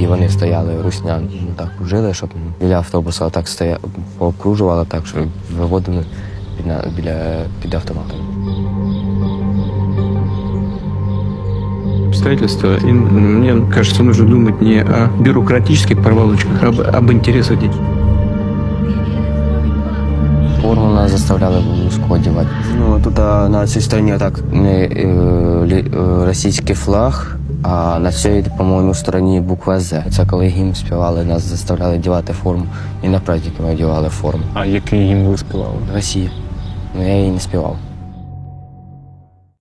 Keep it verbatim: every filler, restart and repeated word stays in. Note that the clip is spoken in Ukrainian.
вони стояли, русня ну, так жили, щоб біля автобуса так стояли, поокружували так, що виводили біля, біля, під автоматом. Обстоятельства. И мне кажется, нужно думать не о бюрократических проволочках, а об, об интересах детей. Форму нас заставляли обов'язково одягати. Ну, тут а, на цій стороні так не е, е, російський флаг, а на цій, по-моєму, стороні буква З. Це коли гімн співали, нас заставляли одягати форму. І на праздники ми одягали форму. А який гімн ви співали? Росія. Ну, я її не співав.